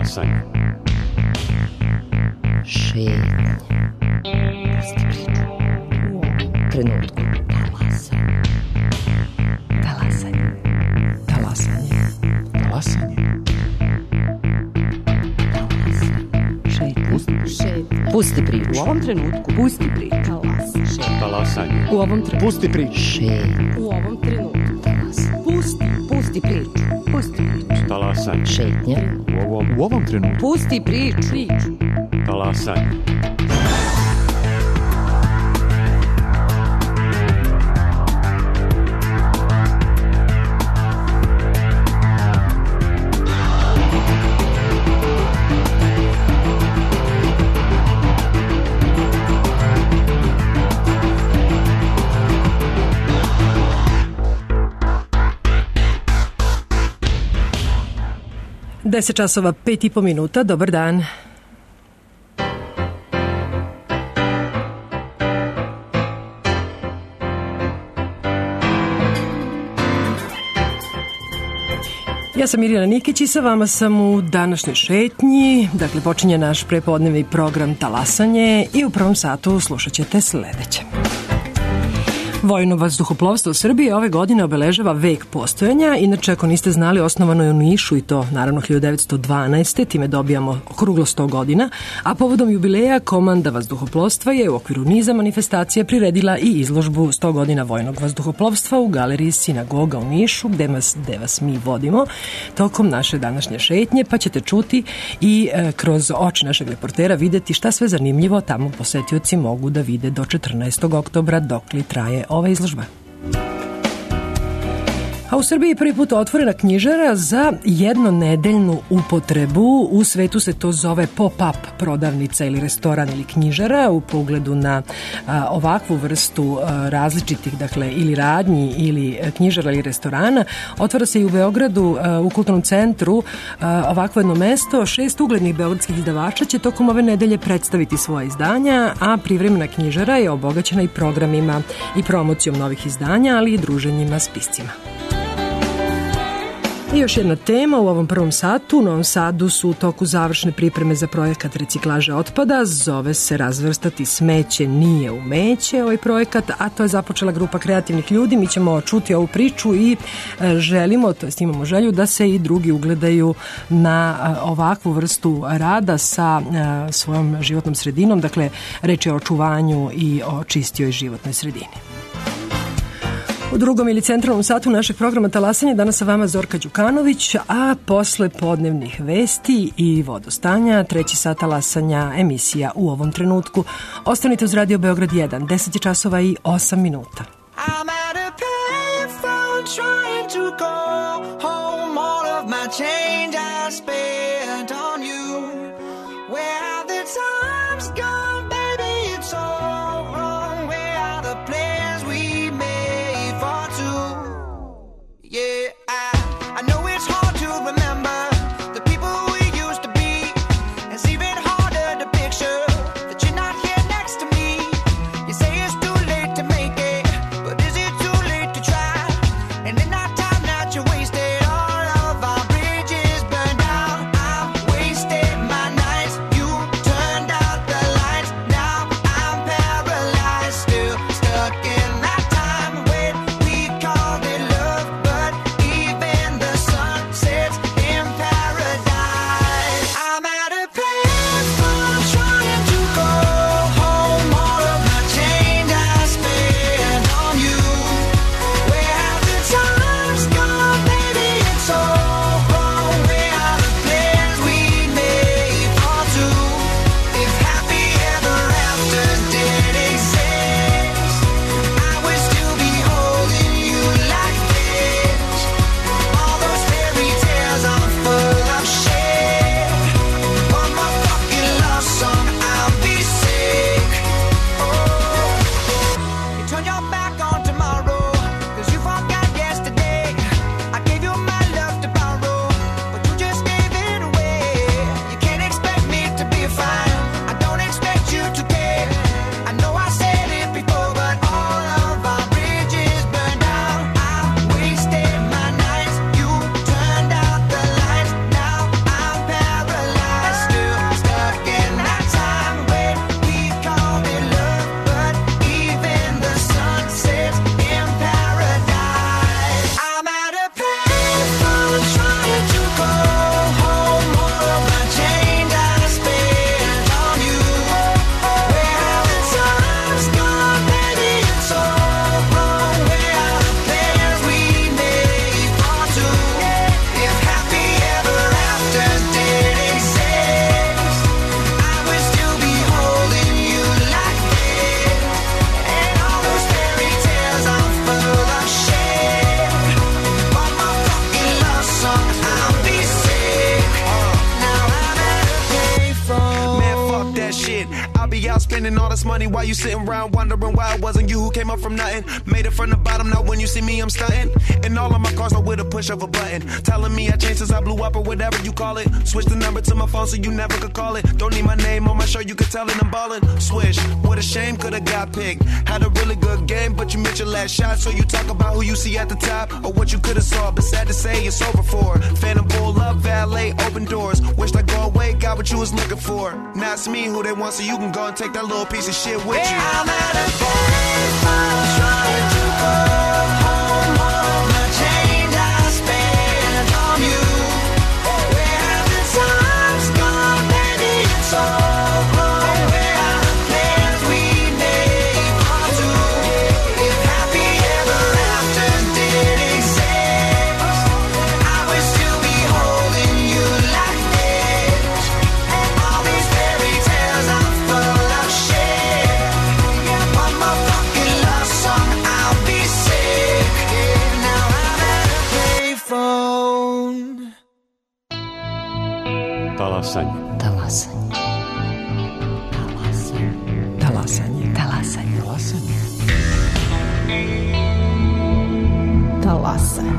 Talasanje. Šetnja. Trenutku. Talasanje. Talasanje. Talasanje. Šetnja. Pusti priču. U ovom trenutku. Pusti priču. Talasanje. U ovom trenutku. Pusti priču. Šetnja. U ovom trenutku. Pusti priču. Pusti priču. Talasanje. Šetnja. U ovom trenutku. Pusti priču. Talasanje. Deset časova, 5,5 minuta. Dobar dan. Ja sam Mirjana Nikić i sa vama sam u današnjoj šetnji. Dakle, počinje naš prepodnevni program Talasanje i u prvom satu slušat ćete sledeće. Vojno vazduhoplovstvo u Srbiji ove godine obeležava vek postojanja. Inače, ako niste znali, osnovano je u Nišu i to naravno 1912. Time dobijamo okruglo 100 godina. A povodom jubileja komanda vazduhoplovstva je u okviru niza manifestacija priredila i izložbu 100 godina vojnog vazduhoplovstva u galeriji Sinagoga u Nišu, gde vas mi vodimo tokom naše današnje šetnje, pa ćete čuti i kroz oči našeg reportera videti šta sve zanimljivo tamo posetioci mogu da vide do 14. oktobra dok li traje ova izložba. A u Srbiji prvi put otvorena knjižara za jednonedeljnu upotrebu. U svetu se to zove pop-up prodavnica ili restoran ili knjižara u pogledu na ovakvu vrstu različitih, dakle, ili radnji ili knjižara ili restorana. Otvara se i u Beogradu u kulturnom centru ovakvo jedno mesto. 6 uglednih beogradskih izdavača će tokom ove nedelje predstaviti svoje izdanja, a privremena knjižara je obogaćena i programima i promocijom novih izdanja, ali i druženjima s piscima. I još jedna tema u ovom prvom satu. U Novom Sadu su u toku završne pripreme za projekat reciklaže otpada. Zove se Razvrstati smeće nije umeće ovaj projekat, a to je započela grupa kreativnih ljudi. Mi ćemo čuti ovu priču i želimo, to jest imamo želju da se i drugi ugledaju na ovakvu vrstu rada sa svojom životnom sredinom. Dakle, reč je o očuvanju i o čistijoj životnoj sredini. U drugom ili centralnom satu našeg programa Talasanje danas sa vama Zorka Đukanović, a posle podnevnih vesti i vodostanja, treći sat Talasanja, emisija U ovom trenutku. Ostanite uz Radio Beograd 1, 10 časova i 8 minuta. I'm at a payphone trying to go home. All of my change I spent on you. Where have the times gone, baby? It's so wrong. Where are the plans we made for two? Yeah, I know it's hard to remember the people we used to be. It's even harder to picture that you're not here next to me. You say it's too late to make it, but is it too late to try? And in that time that you wasted, all of our bridges burned down. spending all this money while you sitting around wondering why it wasn't you who came up from nothing. Made it from the bottom, now when you see me, I'm stunting. And all of my cars are with a push of a button. Telling me I changed since I blew up or whatever you call it. Switch the number to my phone so you never could call it. Don't need my name on my shirt, you could tell it I'm ballin'. Swish, what a shame, could've got picked. Had a really good game, but you missed your last shot. So you talk about who you see at the top or what you could've saw. But sad to say, it's over for. Phantom pull up, valet, open doors. Wished I go away, got what you was looking for. Now it's me who they want, so you can go and take that little piece of shit with you. I'm at a payphone trying to go home. All the change I spent on you. Where have the times gone, baby? It's all gone. Where are the plans we made for two? If happy ever after did exist, I would still be holding you like this. All these fairy tales are full of shit. One more fucking love song, I'll be sick. Now I'm at a payphone. Talasanje. Talasanje. Talasanje. Talasanje. Talasanje. Talasanje.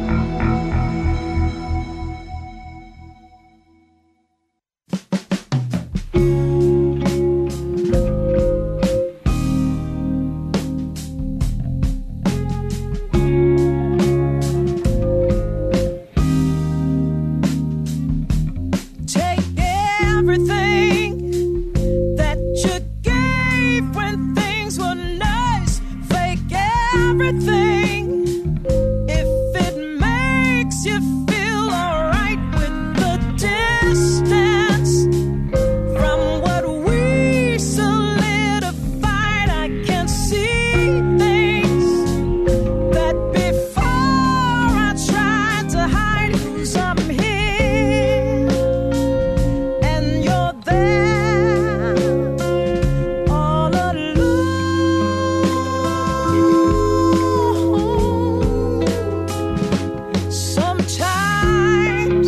Take everything that you gave when things were nice. Fake everything if it makes you feel alright with the distance from what we solidified. I can see things that before I tried to hide, 'cause I'm here and you're there all alone. Sometimes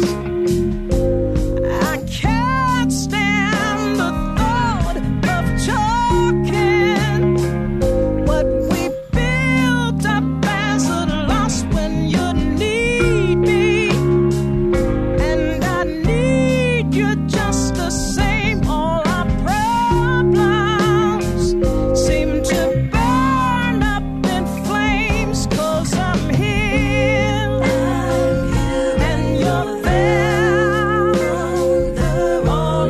I can't stand the thought of talking what we built up as a loss when you need me. And I need you just the same. All our problems seem to burn up in flames, 'cause I'm here and you're there all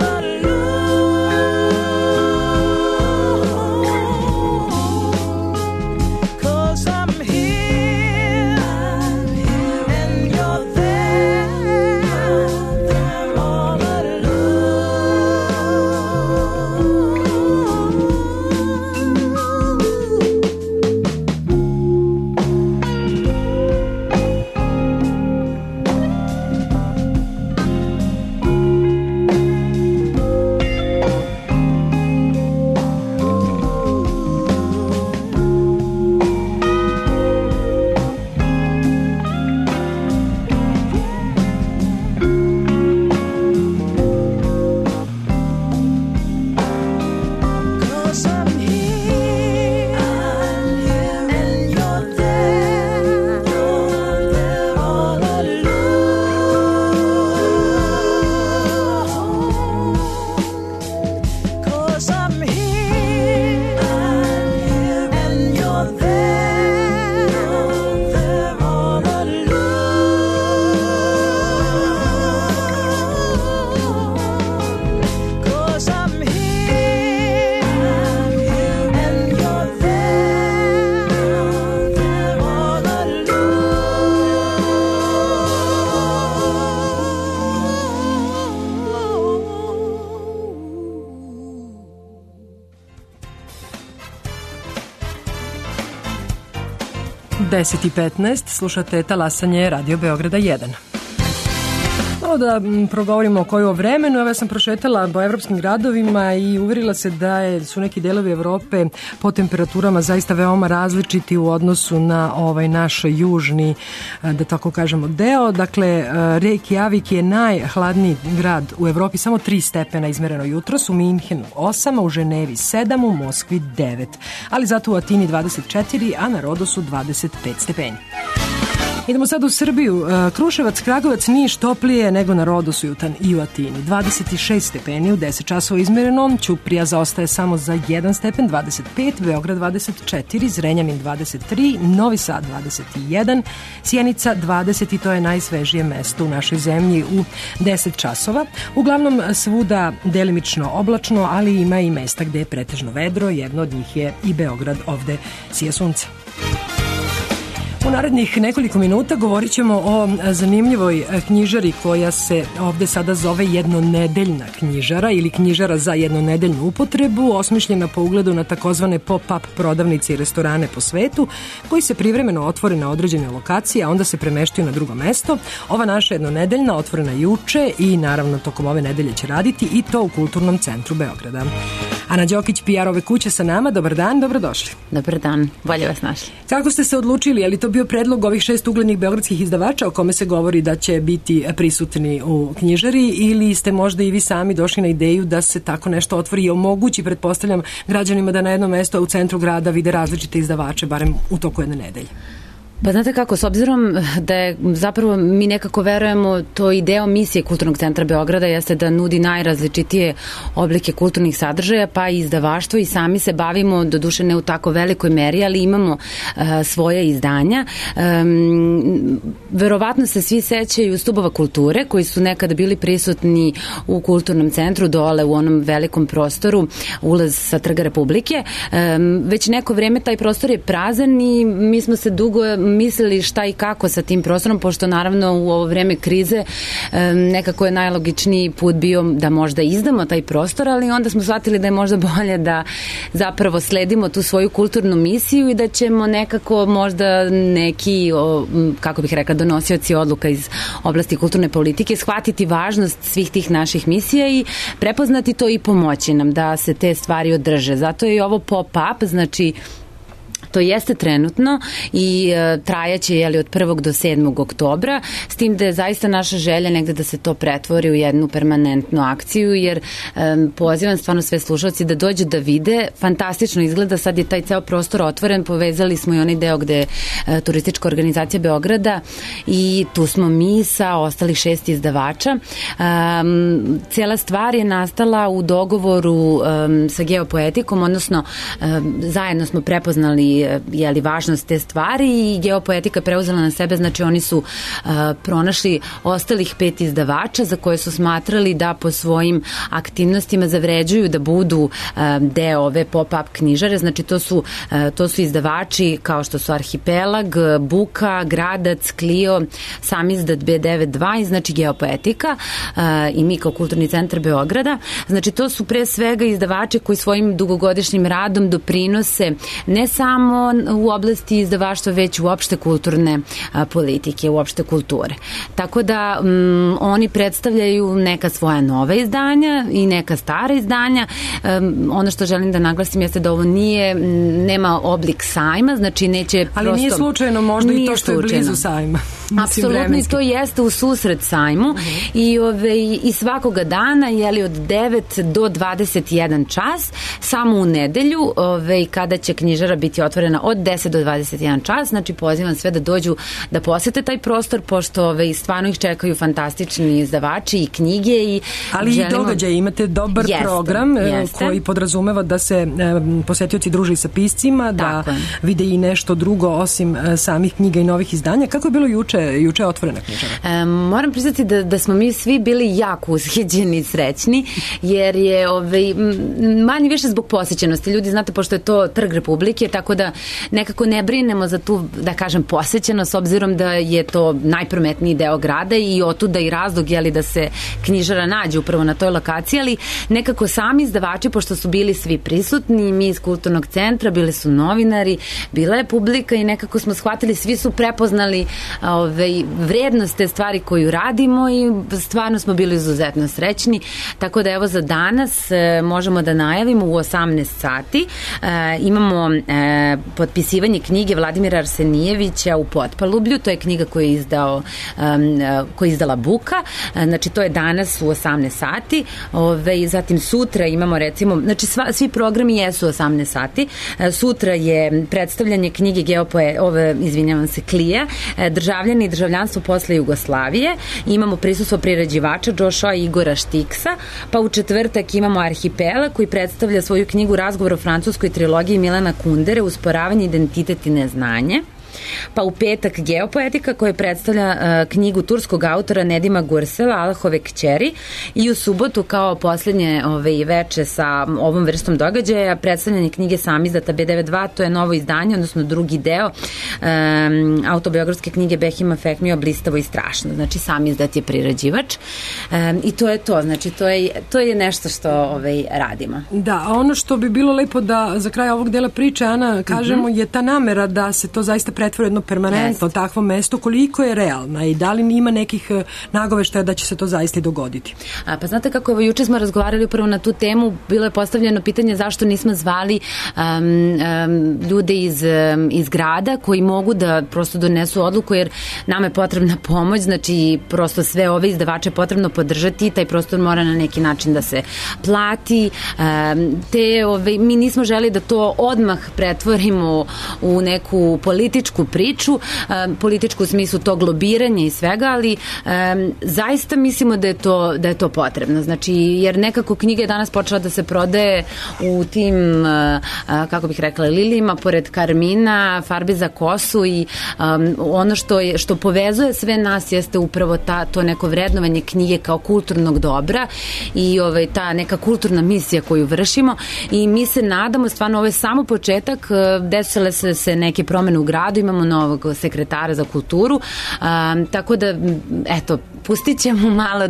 alone. 'Cause I'm here and you're there all Cause I'm here and you're there all alone. 'Cause I'm here and you're there all alone. 'Cause I'm here and you're there all alone. 10:15, slušate Talasanje Radio Beograda 1. malo da progovorimo o koju vremenu. Evo ja sam prošetala po evropskim gradovima i uverila se da su neki delovi Evrope po temperaturama zaista veoma različiti u odnosu na ovaj naš južni, da tako kažemo, deo. Dakle, Reykjavik je najhladniji grad u Evropi, samo 3 stepena izmereno jutros, u Minhenu 8, u Ženevi 7, u Moskvi 9, ali zato u Atini 24, a na Rodosu 25 stepeni. Idemo sad u Srbiju. Kruševac, Kragujevac, Niš toplije nego na Rodosu i u Atini. 26 stepeni u 10 časova izmereno. Ćuprija zaostaje samo za 1 stepen, 25, Beograd 24, Zrenjanin 23, Novi Sad 21, Sjenica 20 i to je najsvežije mesto u našoj zemlji u 10 časova. Uglavnom svuda delimično oblačno, ali ima i mesta gde je pretežno vedro. Jedno od njih je i Beograd, ovde sija sunce. U narednih nekoliko minuta govorit ćemo o zanimljivoj knjižari koja se ovde sada zove jednonedeljna knjižara ili knjižara za jednonedeljnu upotrebu, osmišljena po ugledu na takozvane pop-up prodavnice i restorane po svetu, koji se privremeno otvore na određene lokacije, a onda se premeštaju na drugo mesto. Ova naša jednonedeljna otvorena juče i naravno tokom ove nedelje će raditi i to u Kulturnom centru Beograda. Ana Đokić, PR-ove kuće sa nama. Dobar dan, dobrodošli. Dobar dan, bolje vas našli. Kako ste se odlučili? Je li to bio predlog ovih 6 uglednih beogradskih izdavača o kome se govori da će biti prisutni u knjižari, ili ste možda i vi sami došli na ideju da se tako nešto otvori i omogući, pretpostavljam, građanima da na jednom mestu u centru grada vide različite izdavače, barem u toku jedne nedelje? Pa znate kako, s obzirom da je zapravo mi nekako verujemo, to i deo misije Kulturnog centra Beograda jeste da nudi najrazličitije oblike kulturnih sadržaja, pa i izdavaštvo, i sami se bavimo, doduše ne u tako velikoj meri, ali imamo svoje izdanja. Verovatno se svi sećaju Stubova kulture, koji su nekada bili prisutni u Kulturnom centru dole u onom velikom prostoru, ulaz sa Trga Republike. Već neko vreme taj prostor je prazan i mi smo se dugo mislili šta i kako sa tim prostorom, pošto naravno u ovo vreme krize nekako je najlogičniji put bio da možda izdamo taj prostor, ali onda smo shvatili da je možda bolje da zapravo sledimo tu svoju kulturnu misiju i da ćemo nekako možda neki, kako bih rekla, donosioci odluka iz oblasti kulturne politike shvatiti važnost svih tih naših misija i prepoznati to i pomoći nam da se te stvari održe. Zato je i ovo pop-up, znači to jeste trenutno i trajaće od 1. do 7. oktobra, s tim da je zaista naša želja negde da se to pretvori u jednu permanentnu akciju, jer pozivam stvarno sve slušalci da dođu da vide, fantastično izgleda, sad je taj ceo prostor otvoren, povezali smo i onaj deo gde je turistička organizacija Beograda i tu smo mi sa ostalih 6 izdavača. Cijela stvar je nastala u dogovoru sa Geopoetikom, odnosno zajedno smo prepoznali važnost te stvari i Geopoetika je preuzela na sebe, znači oni su pronašli ostalih 5 izdavača za koje su smatrali da po svojim aktivnostima zavređuju da budu deo ove pop-up knjižare, znači to su izdavači kao što su Arhipelag, Buka, Gradac, Clio, Samizdat B92 i znači Geopoetika i mi kao Kulturni centar Beograda. Znači to su pre svega izdavači koji svojim dugogodišnjim radom doprinose ne samo u oblasti izdavaštva, već uopšte kulturne politike, uopšte kulture. Tako da oni predstavljaju neka svoja nova izdanja i neka stara izdanja. Ono što želim da naglasim jeste da ovo nema oblik sajma, znači neće prosto... Ali nije slučajno možda i to što je blizu sajma. Apsolutno, i to jeste u susret sajmu i svakoga dana od 9 do 21 čas, samo u nedelju kada će knjižara biti otvorena od 10 do 21 čas, znači pozivam sve da dođu da posete taj prostor, pošto stvarno ih čekaju fantastični izdavači i knjige. Ali i događaje, imate dobar program koji podrazumeva da se posetioci druže i sa piscima, da vide i nešto drugo osim samih knjiga i novih izdanja. Kako je bilo juče otvorena knjižara? Moram priznati da smo mi svi bili jako ushiđeni i srećni, jer je manje više zbog posjećenosti. Ljudi, znate, pošto je to Trg Republike, tako da nekako ne brinemo za tu, da kažem, posjećenost, s obzirom da je to najprometniji deo grada i otuda i razlog da se knjižara nađe upravo na toj lokaciji, ali nekako sami izdavači, pošto su bili svi prisutni, mi iz Kulturnog centra, bili su novinari, bila je publika i nekako smo shvatili, svi su prepoznali vrednost te stvari koju radimo i stvarno smo bili izuzetno srećni, tako da evo za danas možemo da najavimo u 18 sati imamo potpisivanje knjige Vladimira Arsenijevića U potpalublju, to je knjiga koju je izdala Buka, znači to je danas u 18 sati, zatim sutra imamo recimo, znači svi programi jesu 18 sati, sutra je predstavljanje knjige Klija, Državljani i državljanstvo posle Jugoslavije, imamo prisustvo priređivača Joshua i Igora Štiksa, pa u četvrtak imamo Arhipela koji predstavlja svoju knjigu Razgovor o francuskoj trilogiji Milana Kundere, Usporavanje, identitet i neznanje. Pa u petak Geopoetika koja predstavlja knjigu turskog autora Nedima Gursela, Allahove kćeri, i u subotu kao poslednje veče sa ovom vrstom događaja predstavljanje knjige Samizdata B92, to je novo izdanje, odnosno drugi deo autobiografske knjige Behima Fehmija Blistavo i strašno, znači Samizdat je priređivač i to je to, znači to je nešto što radimo. Da, a ono što bi bilo lepo da za kraj ovog dela priče, Ana, kažemo je ta namera da se to zaista pretvori jedno permanentno takvo mesto, koliko je realna i da li ima nekih nagoveštaja da će se to zaista i dogoditi? Pa znate kako, juče smo razgovarali upravo na tu temu, bilo je postavljeno pitanje zašto nismo zvali ljude iz grada koji mogu da prosto donesu odluku, jer nama je potrebna pomoć, znači prosto sve ove izdavače je potrebno podržati, taj prostor mora na neki način da se plati, mi nismo želi da to odmah pretvorimo u neku političku priču, političku u smislu tog lobiranja i svega, ali zaista mislimo da je to potrebno. Znači, jer nekako knjiga je danas počela da se prodaje u tim, kako bih rekla, lilijima pored karmina, farbi za kosu i ono što povezuje sve nas jeste upravo to neko vrednovanje knjige kao kulturnog dobra i ta neka kulturna misija koju vršimo i mi se nadamo, stvarno ovo je samo početak, desile se neke promene u gradu, imamo novog sekretara za kulturu, tako da, eto, pustit ćemo malo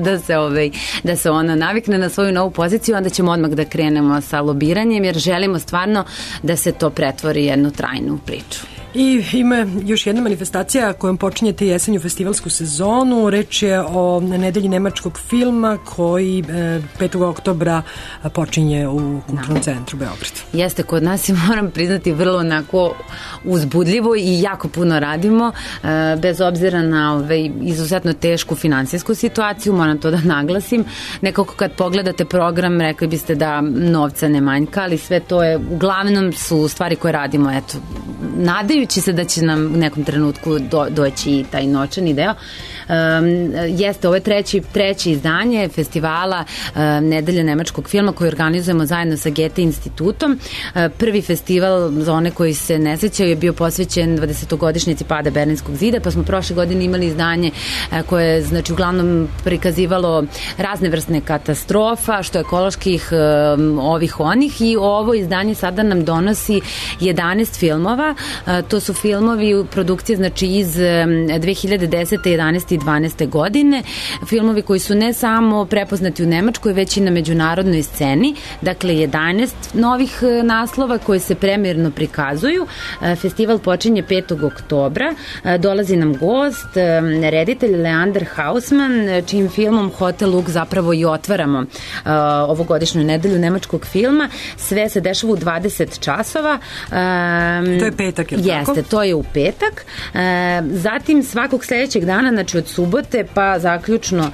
da se ona navikne na svoju novu poziciju, onda ćemo odmah da krenemo sa lobiranjem, jer želimo stvarno da se to pretvori jednu trajnu priču. I ima još jedna manifestacija kojom počinjete jesenju festivalsku sezonu. Reč je o nedelji nemačkog filma koji 5. oktobra počinje u Kulturnom centru Beograd. Jeste, kod nas i moram priznati vrlo onako uzbudljivo i jako puno radimo, bez obzira na izuzetno tešku finansijsku situaciju, moram to da naglasim. Nekako kad pogledate program, rekli biste da novca ne manjka, ali sve to je, uglavnom su stvari koje radimo, eto, nadajući se da će nam u nekom trenutku doći i taj novčani deo. Jeste, ovo je treći izdanje festivala Nedelje nemačkog filma koji organizujemo zajedno sa Goethe institutom. Prvi festival, za one koji se ne sećaju, je bio posvećen 20-godišnjici pada Berlinskog zida, pa smo prošle godine imali izdanje koje je, znači, uglavnom prikazivalo razne vrstne katastrofa, što ekoloških, onih, i ovo izdanje sada nam donosi 11 filmova. To su filmovi produkcije, znači, iz 2010. 11. i 12. godine. Filmovi koji su ne samo prepoznati u Nemačkoj, već i na međunarodnoj sceni. Dakle, 11 novih naslova koji se premijerno prikazuju. Festival počinje 5. oktobra. Dolazi nam gost, reditelj Leander Hausmann, čijim filmom Hotel Luk zapravo i otvaramo ovogodišnju nedelju nemačkog filma. Sve se dešava u 20 časova. To je petak, je li tako? Jeste, to je u petak. Zatim svakog sledećeg dana, znači od subote pa zaključno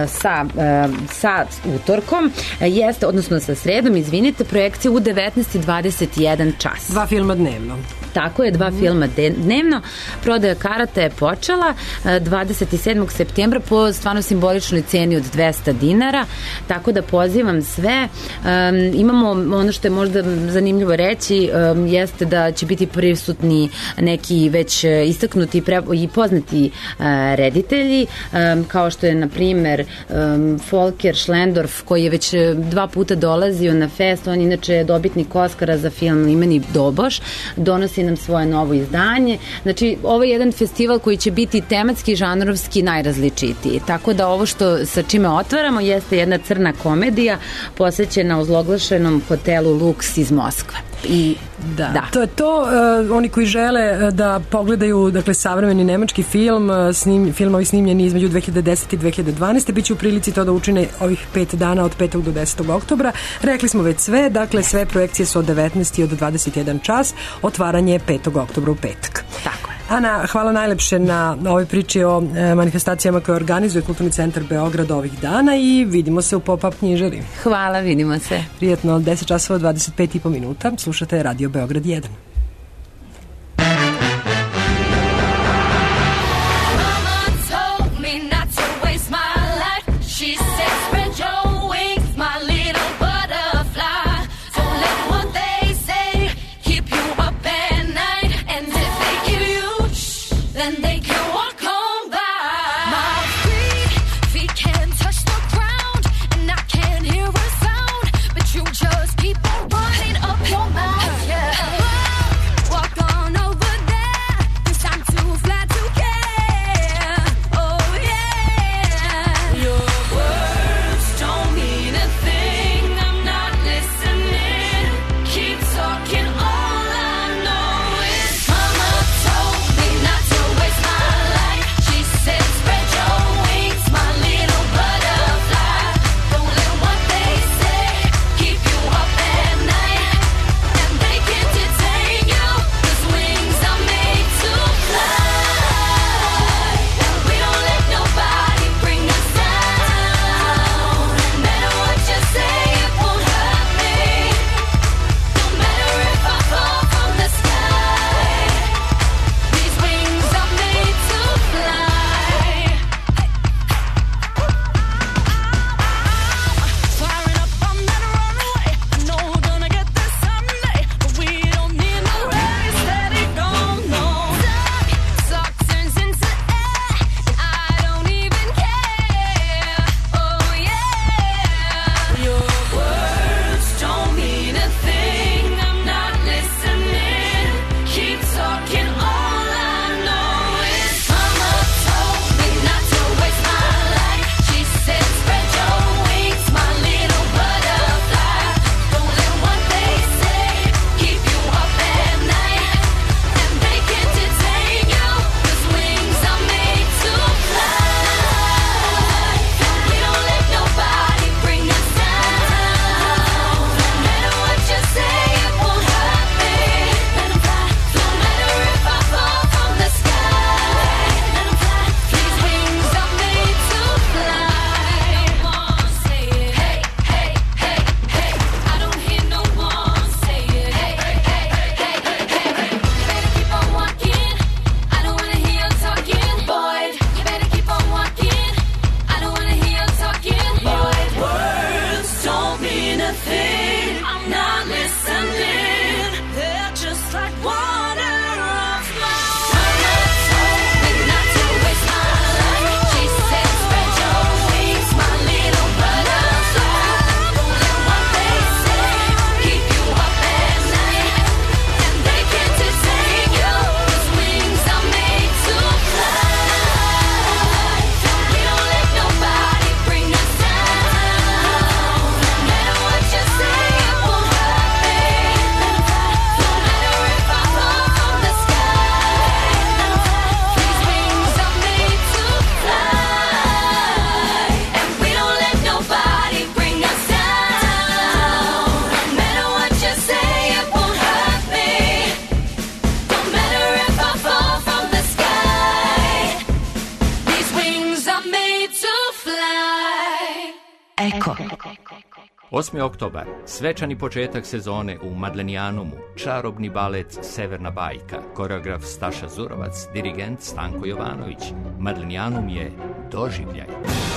sa utorkom, jeste, odnosno sa sredom, izvinite, projekcija u 19:21 čas. 2 filma dnevno. Tako je, 2 filma dnevno. Prodaja karata je počela 27. septembra po stvarno simboličnoj ceni od 200 dinara, tako da pozivam sve. Imamo ono što je možda zanimljivo reći, jeste da će biti prisutni neki već istaknuti i poznati reditelji, kao što je, na primer, Volker Schlendorf, koji je već 2 puta dolazio na fest. On inače dobitnik Oskara za film Limeni Doboš, donosi nam svoje novo izdanje. Znači, ovo je jedan festival koji će biti tematski, žanrovski najrazličitiji. Tako da ovo sa čime otvaramo jeste jedna crna komedija posvećena ozloglašenom hotelu Lux iz Moskve. I Da, to je to. Oni koji žele da pogledaju, dakle, savremeni nemački film, filmovi snimljeni između 2010. i 2012. biće u prilici to da učine ovih 5 dana od 5. do 10. oktobra. Rekli smo već sve, dakle, sve projekcije su od 19. i od 21 čas, otvaranje je 5. oktobra u petak. Tako je. Ana, hvala najlepše na ovoj priči o manifestacijama koje organizuje Kulturni centar Beograd ovih dana i vidimo se u Pop-up knjižari. Hvala, vidimo se. Prijetno, 10 časova 25,5 minuta. Slušate Radio Beograd 1. Eko. 8. oktobar, svečani početak sezone u Madlenijanumu, čarobni balet Severna bajka, koreograf Staša Zurovac, dirigent Stanko Jovanović. Madlenijanum je doživljaj.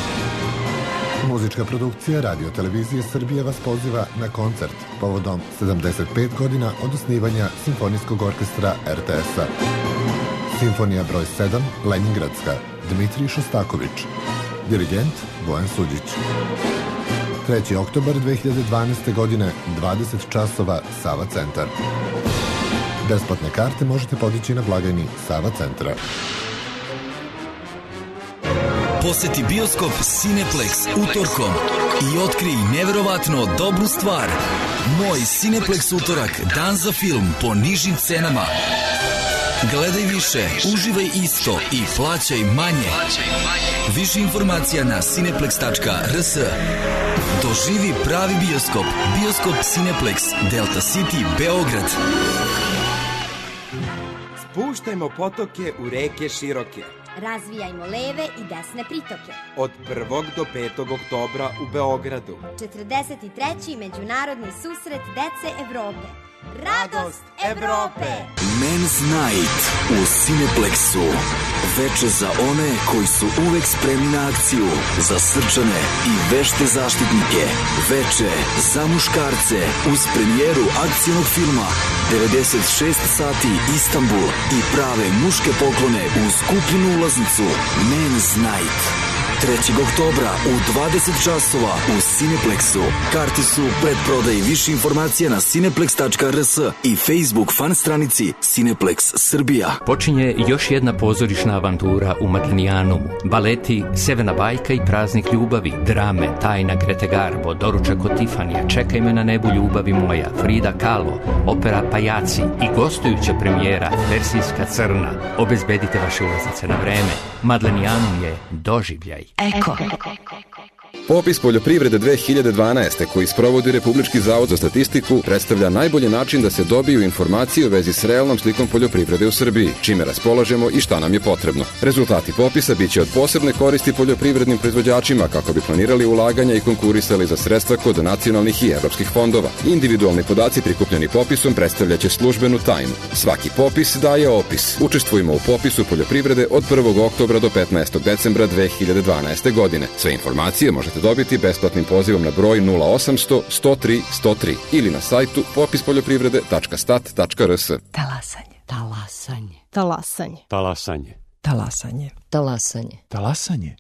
Muzička produkcija Radio Televizije Srbije vas poziva na koncert povodom 75 godina od osnivanja Simfonijskog orkestra RTS-a. Simfonija broj 7, Leningradska, Dmitrij Šostaković. Dirigent Bojan Suđić. 3. oktobar 2012. godine, 20 časova, Sava centar. Besplatne karte možete podići na blagajni Sava centra. Poseti bioskop Cineplex utorkom i otkrij neverovatno dobru stvar. Moj Cineplex utorak, dan za film po nižim cenama. Gledaj više, uživaj isto i plaćaj manje. Više informacija na cineplex.rs. Doživi pravi bioskop. Bioskop Cineplex, Delta City, Beograd. Spuštajmo potoke u reke široke. Razvijajmo leve i desne pritoke. Od 1. do 5. oktobra u Beogradu. 43. međunarodni susret dece Evrope. Radost Evrope! Men's Night u Cineplexu. Veče za one koji su uvek spremni na akciju, za srčane i vešte zaštitnike. Veče za muškarce uz premijeru akcijnog filma 96 sati Istanbul i prave muške poklone uz kupljenu ulaznicu. Men's Night. 3. oktobra u 20 časova u Cineplexu. Karti su predprodaji. Više informacija na cineplex.rs i Facebook fan stranici Cineplex Srbija. Počinje još jedna pozorišna avantura u Madlenijanumu. Baleti Severna bajka i Praznik ljubavi, drame Tajna Grete Garbo, Doručak od Tifanija, Čekaj me na nebu ljubavi moja, Frida Kahlo, opera Pajaci i gostujuća premijera Persijska crna. Obezbedite vaše ulaznice na vreme. Madlenijanum je doživljaj. Eko. Popis poljoprivrede 2012. koji sprovodi Republički zavod za statistiku predstavlja najbolji način da se dobiju informacije u vezi s realnom slikom poljoprivrede u Srbiji, čime raspolažemo i šta nam je potrebno. Rezultati popisa biće od posebne koristi poljoprivrednim proizvođačima kako bi planirali ulaganja i konkurisali za sredstva kod nacionalnih i evropskih fondova. Individualni podaci prikupljeni popisom predstavljaće službenu tajnu. Svaki popis daje opis. Učestvujemo u popisu poljoprivrede od 1. oktobra do 15. decembra 2012. godine. Sve informacije možete dobiti besplatnim pozivom na broj 0800 103 103 ili na sajtu popispoljoprivrede.stat.rs. Talasanje. Talasanje. Talasanje. Talasanje. Talasanje. Talasanje. Talasanje.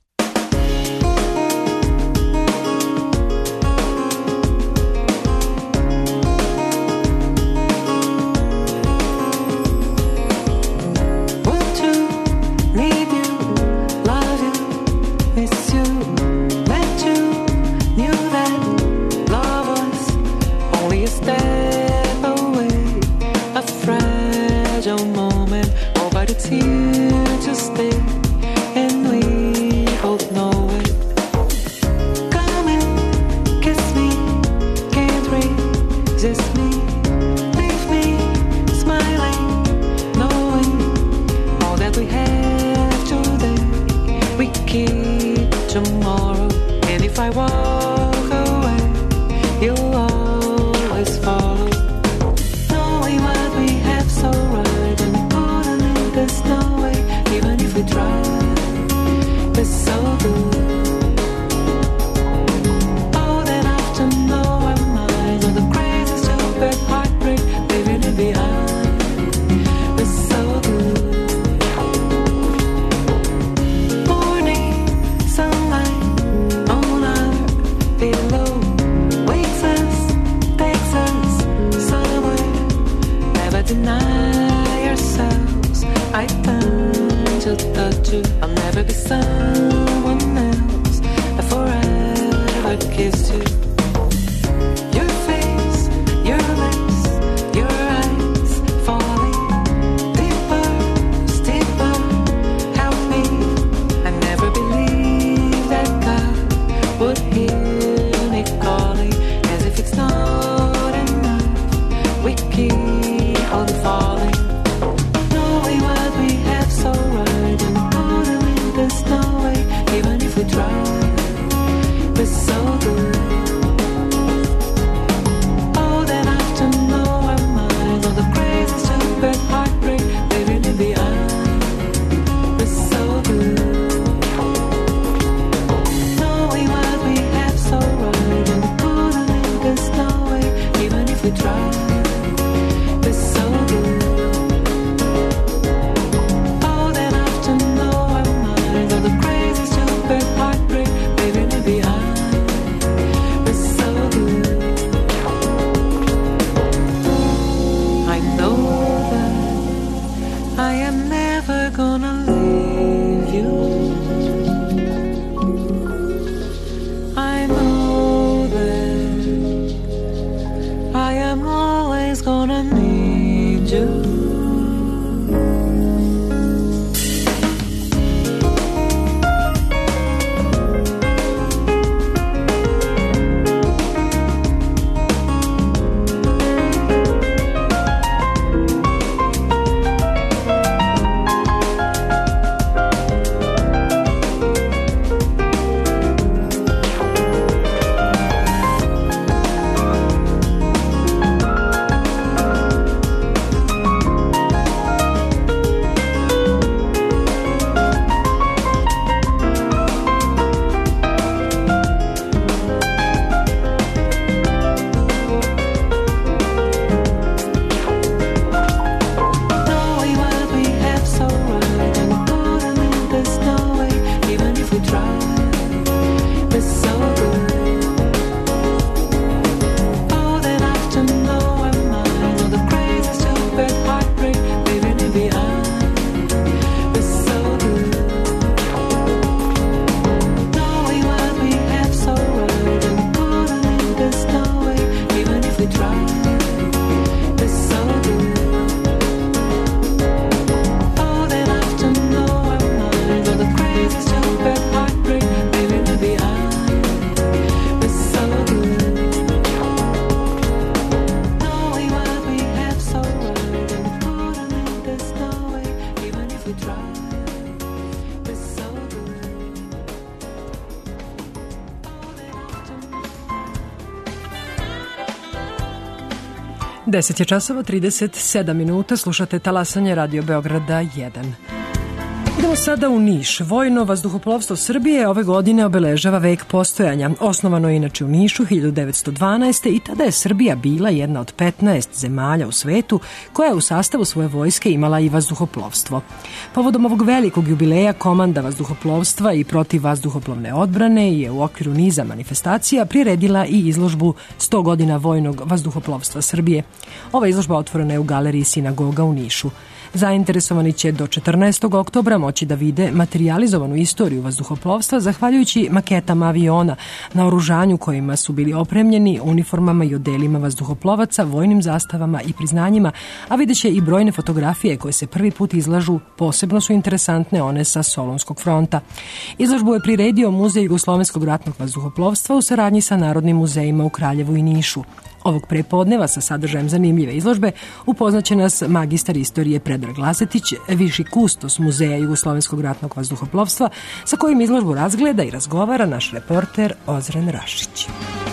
10 je časova 37 minuta, slušate talasanje Radio Beograda 1. Idemo sada u Niš. Vojno vazduhoplovstvo Srbije ove godine obeležava vek postojanja. Osnovano je inače u Nišu 1912. i tada je Srbija bila jedna od 15 zemalja u svetu koja je u sastavu svoje vojske imala i vazduhoplovstvo. Povodom ovog velikog jubileja komanda vazduhoplovstva i protivvazduhoplovne odbrane je u okviru niza manifestacija priredila i izložbu 100 godina vojnog vazduhoplovstva Srbije. Ova izložba otvorena je u galeriji Sinagoga u Nišu. Zainteresovani će do 14. oktobra moći da vide materijalizovanu istoriju vazduhoplovstva zahvaljujući maketama aviona, naoružanju kojima su bili opremljeni, uniformama i odelima vazduhoplovaca, vojnim zastavama i priznanjima, a videće i brojne fotografije koje se prvi put izlažu, posebno su interesantne one sa Solunskog fronta. Izložbu je priredio Muzej Jugoslovenskog ratnog vazduhoplovstva u saradnji sa Narodnim muzejima u Kraljevu i Nišu. Ovog prepodneva sa sadržajem zanimljive izložbe upoznaće nas magistar istorije Predrag Lasetić, viši kustos Muzeja Jugoslovenskog ratnog vazduhoplovstva, sa kojim izložbu razgleda i razgovara naš reporter Ozren Rašić.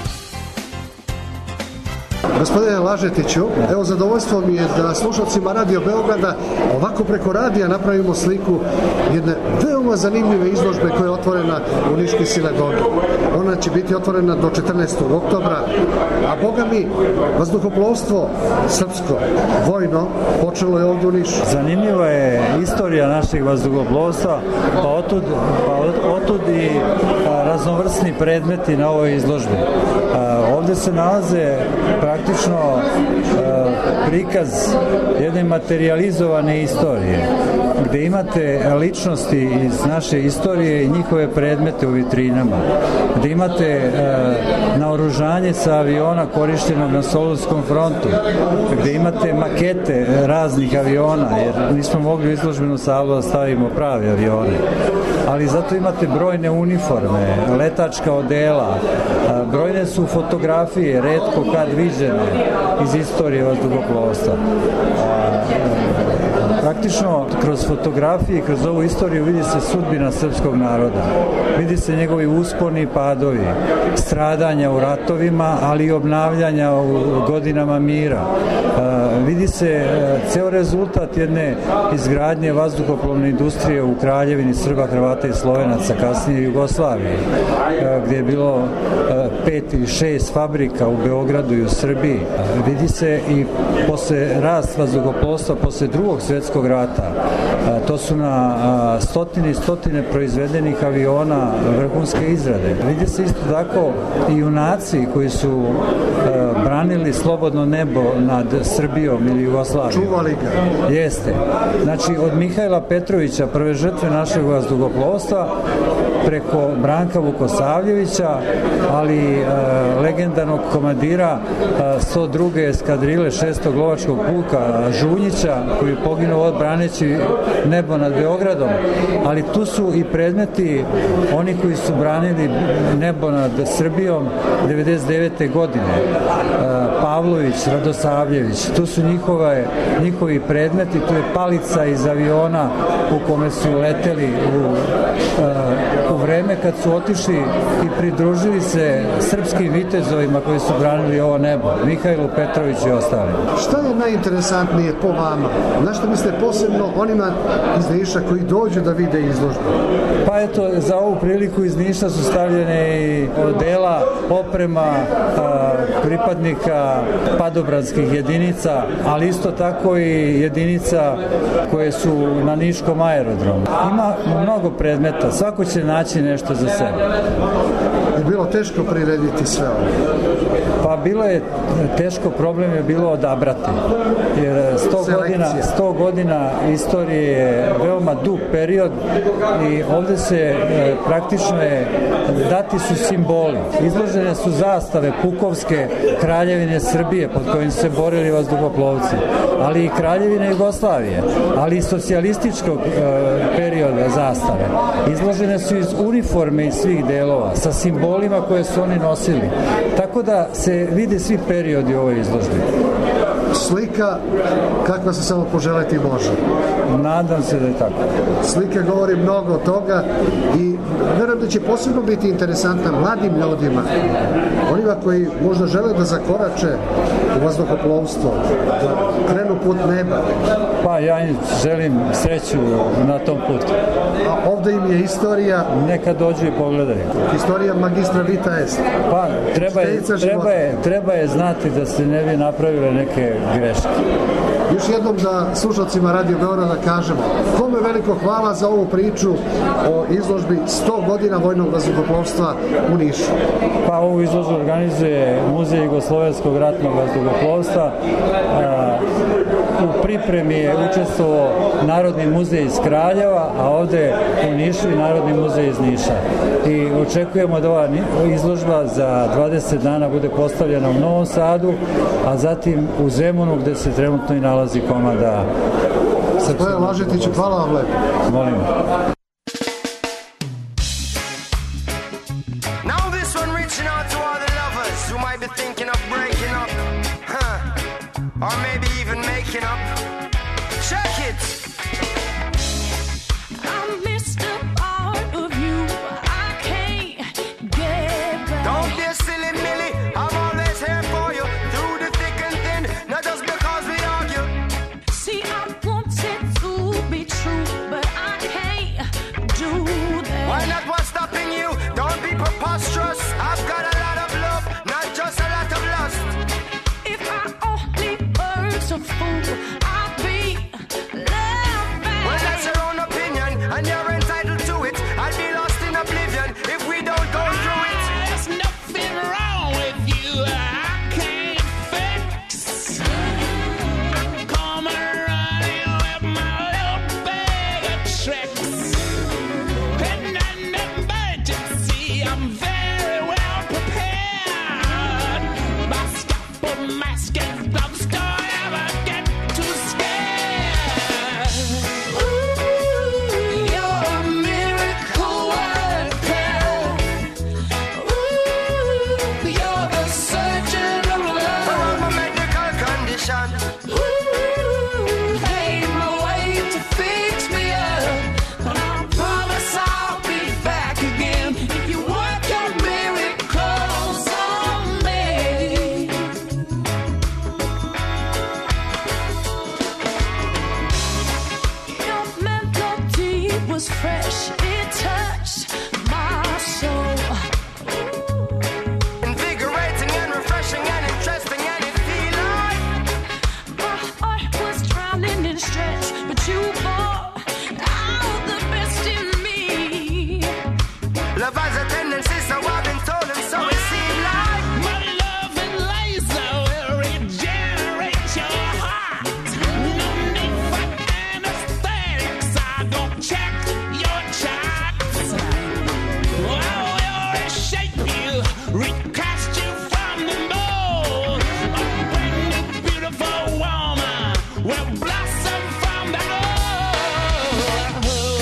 Gospodine Lažetiću, evo zadovoljstvo mi je da slušalcima Radio Beograda ovako preko radija napravimo sliku jedne veoma zanimljive izložbe koja je otvorena u Niškoj sinagogi. Ona će biti otvorena do 14. oktobra, a boga mi, vazduhoplovstvo srpsko, vojno, počelo je ovdje u Nišu. Zanimljiva je istorija našeg vazduhoplovstva, pa otud i raznovrsni predmeti na ovoj izložbi. Ovdje se nalaze praktično prikaz jedne materijalizovane istorije, gde imate ličnosti iz naše istorije i njihove predmete u vitrinama, gde imate naoružanje sa aviona korištenog na Solunskom frontu, gde imate makete raznih aviona, jer nismo mogli u izložbenu salu da stavimo prave avione, ali zato imate brojne uniforme, letačka odela, brojne su fotografije, retko kad viđene iz istorije vazduhoplovstva. Praktično, kroz fotografije, kroz ovu istoriju vidi se sudbina srpskog naroda. Vidi se njegovi usponi i padovi, stradanja u ratovima, ali i obnavljanja u godinama mira. Vidi se ceo rezultat jedne izgradnje vazduhoplovne industrije u Kraljevini Srba, Hrvata i Slovenaca, kasnije Jugoslavije, gdje je bilo 5 ili 6 fabrika u Beogradu i u Srbiji. Vidi se i posle rast vazduhoplovstva, posle Drugog svjetskog rata. To su na stotine i stotine proizvedenih aviona vrhunske izrade. Vidi se isto tako i junaci koji su branili slobodno nebo nad Srbijom ili Jugoslavijom. Čuvali ga. Jeste. Znači, od Mihajla Petrovića, prve žrtve našeg vazduhoplovstva, preko Branka Vukosavljevića, ali legendarnog komandira 102. eskadrile 6. lovačkog puka Žunjića, koji je poginuo odbraneći nebo nad Beogradom, ali tu su i predmeti oni koji su branili nebo nad Srbijom 99. godine. Pavlović, Radosavljević, tu su njihovi predmeti, tu je palica iz aviona u kome su leteli u vreme kad su otišli i pridružili se srpskim vitezovima koji su branili ovo nebo, Mihajlu Petroviću i ostali. Šta je najinteresantnije po vama? Na što mislite posebno onima iz Niša koji dođu da vide izložbu? Pa eto, za ovu priliku iz Niša su stavljene i odela, oprema pripadnika padobranskih jedinica, ali isto tako i jedinica koje su na Niškom aerodromu. Ima mnogo predmeta, svako će naći nešto za sebe. Je bilo teško prirediti sve ovo? Pa bilo je teško, problem je bilo odabrati. Jer 100 godina istorije je veoma dug period i ovdje se praktično dati su simboli. Izložene su zastave pukovske Kraljevine Srbije pod kojim se borili vazduhoplovci, ali i Kraljevine Jugoslavije, ali i socijalističkog perioda zastave. Izložene su iz uniforme iz svih delova, sa simbolima koje su oni nosili. Tako da se vide svi periodi u ovoj izložbi. slika kakva se samo poželiti može. Nadam se da je tako. Slika govori mnogo od toga i verujem da će posebno biti interesantna mladim ljudima, onima koji možda žele da zakorače u vazduhoplovstvo, da krenu put neba. Pa ja im želim sreću na tom putu. A ovde im je istorija... Neka dođu i pogledaju. Istorija magistra vita est. Pa treba je znati da se ne bi napravile neke greške. Još jednom da slušalcima Radio Beograda kažemo, kome veliko hvala za ovu priču o izložbi 100 godina vojnog vazduhoplovstva u Nišu. Pa ovu izložbu organizuje Muzej Jugoslovenskog ratnog vazduhoplovstva. U pripremi je učestvovao Narodni muzej iz Kraljeva, a ovde u Nišu i Narodni muzej iz Niša. I očekujemo da ova izložba za 20 dana bude postavljena u Novom Sadu, a zatim u Zemunu gde se trenutno i nalazi komada srpskog. To je Lažetić, hvala vam lepo. Molim. Now this one reaching out to all the lovers who might be thinking of breaking up, or maybe even making up. Check it. I missed a part of you I can't get back. Don't be a silly Millie, I'm always here for you, through the thick and thin, not just because we argue. See, I want it to be true, but I can't do that. Why not? What's stopping you? Don't be preposterous. I've got a lot of love, not just a lot of lust. If I only were so fool, I'd be loved back. Well, that's your own opinion, and you're entitled to it. I'd be lost in oblivion if we don't go through it. There's nothing wrong with you I can't fix. Come running with my little bag of tricks. In an emergency, I'm very well prepared. My scalpel, mask, and gloves don't ever get too scared. Ooh, you're a miracle worker. Ooh, you're the surgeon of For all love. my medical condition, Ooh, pave my way to fix me up. And I promise I'll be back again if you work your miracles on me. Your melody was fresh, it touched my soul. invigorating and refreshing and interesting, and it feel like My heart was drowning in stress, but you brought out the best in me. love has a tendency, so I've been told, and so it seems like My love and laser will regenerate your heart. No need for anesthetics, I gon' check your charts. I will reshape you, recast you from the mold. A brand new beautiful woman will blossom from the mold.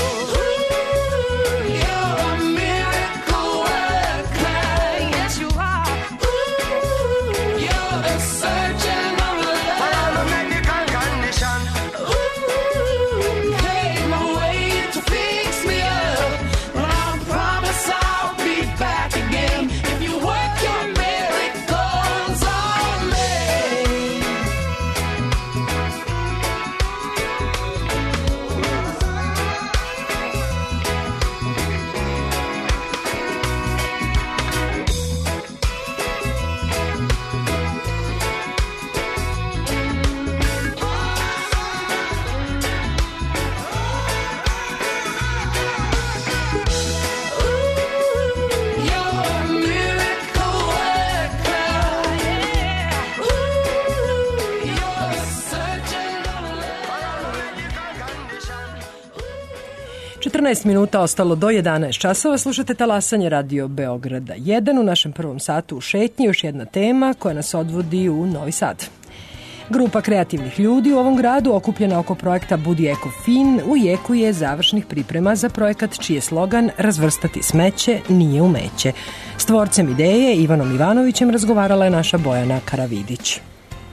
Ooh, you're a miracle worker, yes you are. Ooh, you're the surgeon of for all love. my medical condition. Ooh, pave my way to fix me up. I promise I'll be back again if you work your miracles on me. You're a miracle worker, yeah. Ooh, you're the surgeon of love. 14 minuta ostalo do 11 časova. Slušate Talasanje Radio Beograda 1 u našem prvom satu u šetnji. Još jedna tema koja nas odvodi u Novi Sad. Grupa kreativnih ljudi u ovom gradu okupljena oko projekta Budi Eko Fin u jeku je završnih priprema za projekat čiji je slogan Razvrstati smeće nije umeće. S tvorcem ideje Ivanom Ivanovićem razgovarala je naša Bojana Karavidić.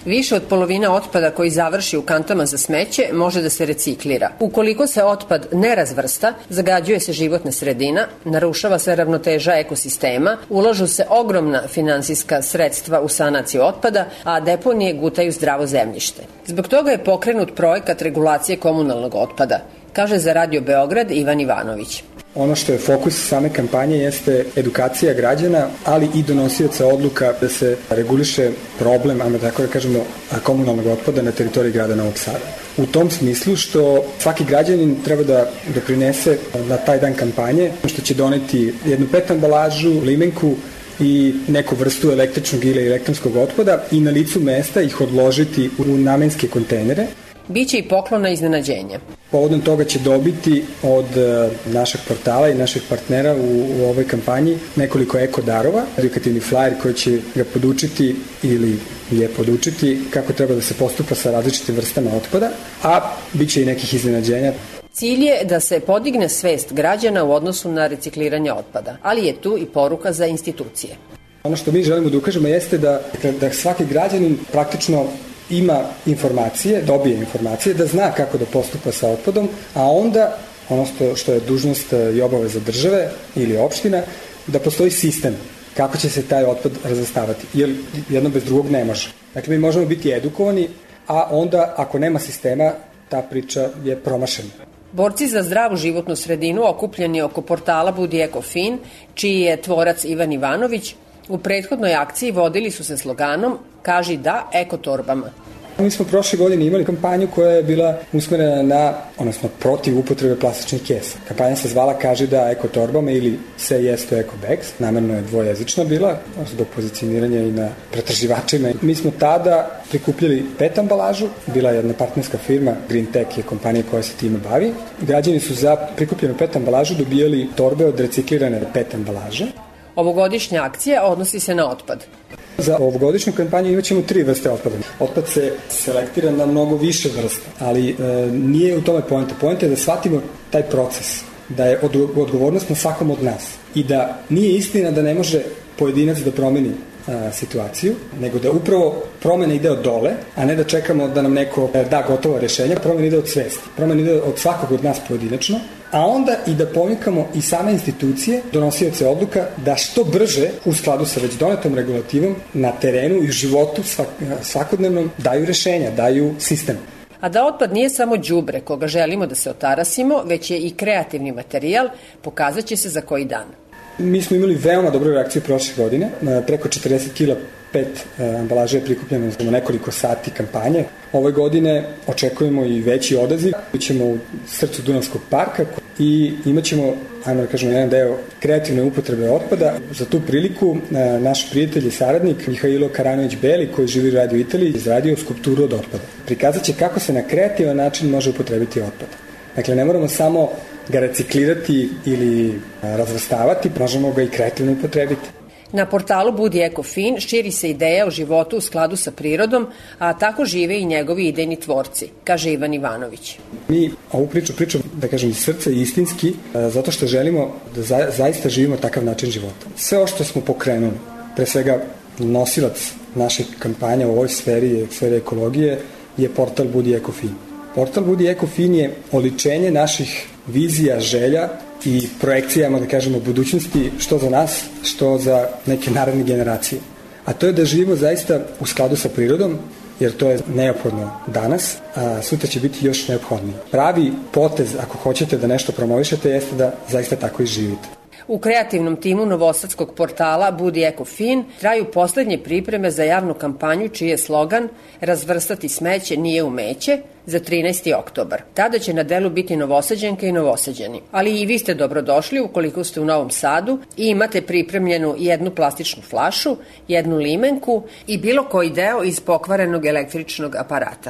Više od polovine otpada koji završi u kantama za smeće može da se reciklira. Ukoliko se otpad ne razvrsta, zagađuje se životna sredina, narušava se ravnoteža ekosistema, ulažu se ogromna finansijska sredstva u sanaciju otpada, a deponije gutaju zdravo zemljište. Zbog toga je pokrenut projekat regulacije komunalnog otpada, kaže za Radio Beograd Ivan Ivanović. Ono što je fokus same kampanje jeste edukacija građana, ali i donosioca odluka da se reguliše problem, ajmo tako da kažemo, komunalnog otpada na teritoriji grada Novog Sada. U tom smislu što svaki građanin treba da doprinese na taj dan kampanje, što će doneti jednu PET ambalažu, limenku i neku vrstu električnog ili elektronskog otpada i na licu mesta ih odložiti u namenske kontejnere. Biće i poklona iznenađenja. Povodom toga će dobiti od našeg portala i naših partnera u ovoj kampanji nekoliko eko darova, edukativni flajer koji će ga podučiti ili je podučiti kako treba da se postupa sa različitim vrstama otpada, a bit će i nekih iznenađenja. Cilj je da se podigne svest građana u odnosu na recikliranje otpada, ali je tu i poruka za institucije. Ono što mi želimo da ukažemo jeste da svaki građanin praktično ima informacije, dobije informacije, da zna kako da postupa sa otpadom, a onda ono što je dužnost i obaveza države ili opština, da postoji sistem kako će se taj otpad razvrstavati, jer jedno bez drugog ne može. Dakle, mi možemo biti edukovani, a onda ako nema sistema, ta priča je promašena. Borci za zdravu životnu sredinu okupljeni oko portala Budi Ekofin, čiji je tvorac Ivan Ivanović, u prethodnoj akciji vodili su se sloganom "Kaži da ekotorbama". Mi smo prošle godine imali kampanju koja je bila usmerena protiv upotrebe plastičnih kesa. Kampanja se zvala "Kaži da ekotorbama" ili "Say yes to eco bags". Namerno je dvojezična bila, zbog pozicioniranja i na pretraživačima. Mi smo tada prikupljali PET ambalažu, bila je jedna partnerska firma, Green Tech je kompanija koja se time bavi. Građani su za prikupljenu PET ambalažu dobijali torbe od reciklirane PET ambalaže. Ovogodišnja akcija odnosi se na otpad. Za ovogodišnju kampanju imat ćemo 3 vrste otpada. Otpad se selektira na mnogo više vrsta, ali nije u tome poenta. Poenta je da shvatimo taj proces, da je odgovornost na svakom od nas i da nije istina da ne može pojedinac da promeni situaciju, nego da upravo promena ide od dole, a ne da čekamo da nam neko da gotovo rešenja. Promena ide od svesti, promena ide od svakog od nas pojedinačno, a onda i da povikamo i same institucije, donosioce odluka, da što brže, u skladu sa već donetom regulativom, na terenu i u životu svakodnevnom daju rešenja, daju sistem. A da otpad nije samo đubre koga želimo da se otarasimo, već je i kreativni materijal, pokazat će se za koji dan. Mi smo imali veoma dobru reakciju prošle godine, preko 40 kila PET ambalaže je prikupljeno za nekoliko sati kampanje. Ove godine očekujemo i veći odaziv. Bićemo u srcu Dunavskog parka i imat ćemo, ajmo da kažemo, jedan deo kreativne upotrebe otpada. Za tu priliku naš prijatelj i saradnik Mihajlo Karanović-Beli, koji živi u Radio Italiji, izradio skulpturu od otpada. Prikazat će kako se na kreativan način može upotrebiti otpad. Dakle, ne moramo samo ga reciklirati ili razvrstavati, možemo ga i kreativno upotrebiti. Na portalu Budi Ekofin širi se ideja o životu u skladu sa prirodom, a tako žive i njegovi idejni tvorci, kaže Ivan Ivanović. Mi ovu pričamo, da kažem, iz srca i istinski, zato što želimo da zaista živimo takav način života. Sve ovo što smo pokrenuli, pre svega nosilac naših kampanja u ovoj sferi ekologije, je portal Budi Ekofin. Portal Budi Ekofin je oličenje naših vizija, želja i projekcijama, da kažemo, budućnosti, što za nas, što za neke naredne generacije. A to je da živimo zaista u skladu sa prirodom, jer to je neophodno danas, a sutra će biti još neophodniji. Pravi potez, ako hoćete da nešto promovišete, jeste da zaista tako i živite. U kreativnom timu novosadskog portala Budi Ekofin traju poslednje pripreme za javnu kampanju čiji je slogan "Razvrstati smeće nije umeće" za 13. oktobar. Tada će na delu biti Novosađanke i Novosađani. Ali i vi ste dobrodošli ukoliko ste u Novom Sadu i imate pripremljenu jednu plastičnu flašu, jednu limenku i bilo koji deo iz pokvarenog električnog aparata.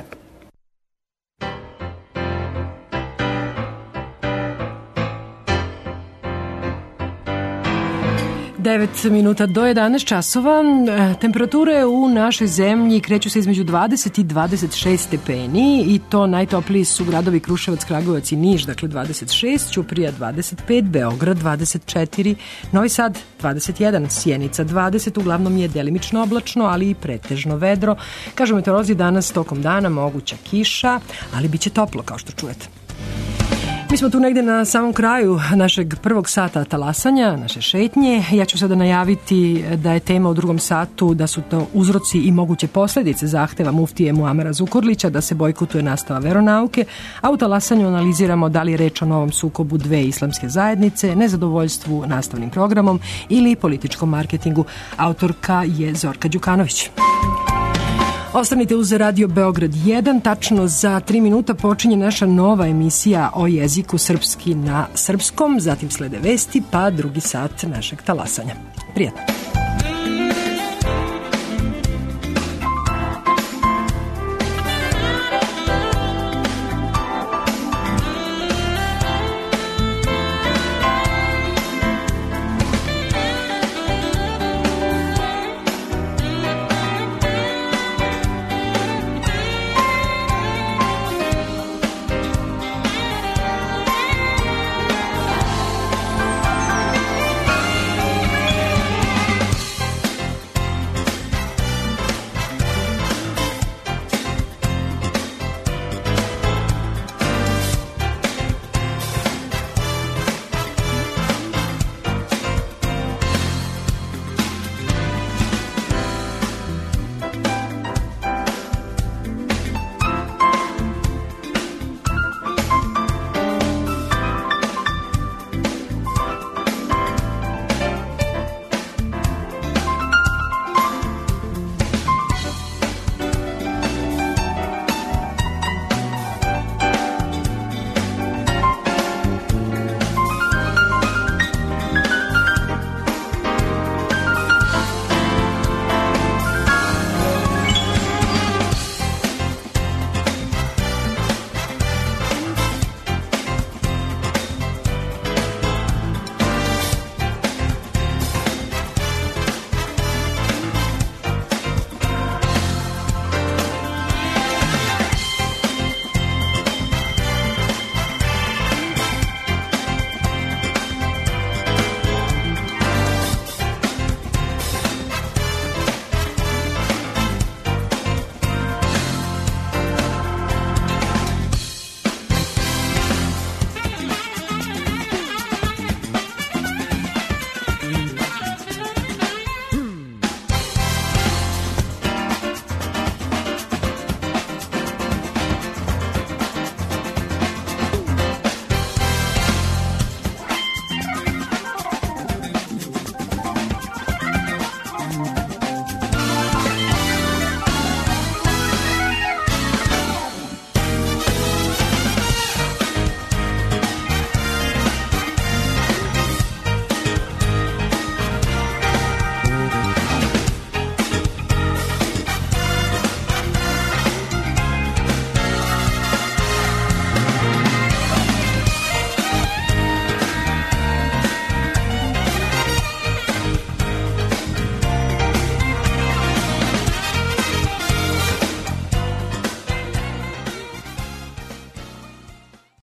9 minuta do 11 časova. Temperature u našoj zemlji kreću se između 20 i 26 stepeni i to najtopliji su gradovi Kruševac, Kragujevac i Niš, dakle 26, Ćuprija 25, Beograd 24, Novi Sad 21, Sjenica 20, uglavnom je delimično oblačno, ali i pretežno vedro. Kažu meteorolozi danas tokom dana moguća kiša, ali bit će toplo kao što čujete. Mi smo tu negde na samom kraju našeg prvog sata talasanja, naše šetnje. Ja ću sada najaviti da je tema u drugom satu da su to uzroci i moguće posledice zahteva muftije Muamera Zukorlića da se bojkotuje nastava veronauke, a u talasanju analiziramo da li je reč o novom sukobu dve islamske zajednice, nezadovoljstvu nastavnim programom ili političkom marketingu. Autorka je Zorka Đukanović. Ostanite uz Radio Beograd 1, tačno za 3 minuta počinje naša nova emisija o jeziku srpski na srpskom, zatim slede vesti, pa drugi sat našeg talasanja. Prijatno.